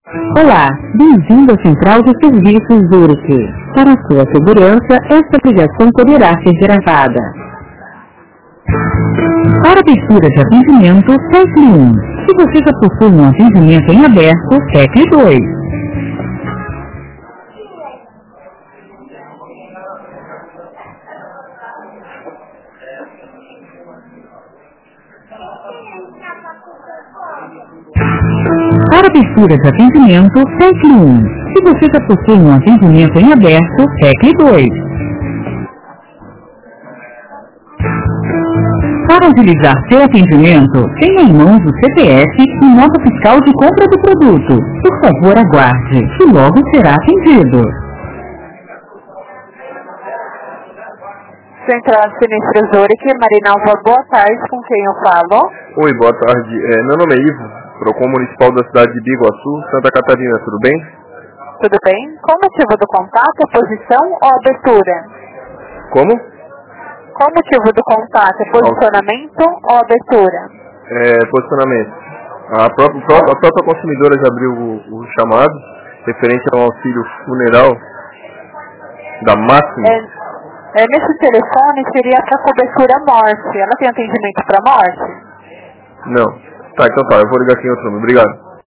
Olá, bem-vindo à Central de Serviços Zurich. Para sua segurança, esta ligação poderá ser gravada. Para abertura de atendimento, tecle 1. Se você já possui um atendimento em aberto, tecle 2. Para abertura de atendimento, tecle 1. Se você já possui um atendimento em aberto, tecle 2. Para agilizar seu atendimento, tenha em mãos o CPF e nota fiscal de compra do produto. Por favor, aguarde, que logo será atendido. Central de Sinistros Zurich, Marinalva, boa tarde, com quem eu falo? Oi, boa tarde. Meu nome é Ivo, Procon Municipal da cidade de Biguaçu, Santa Catarina, tudo bem? Tudo bem? Qual o motivo do contato, posição ou abertura? Como? Qual o motivo do contato, posicionamento ou abertura? Posicionamento. A própria consumidora já abriu o chamado, referente ao auxílio funeral da Máxima. Nesse telefone seria para cobertura morte. Ela tem atendimento para morte? Não. Tá, então tá, eu vou ligar aqui em outro número. Obrigado.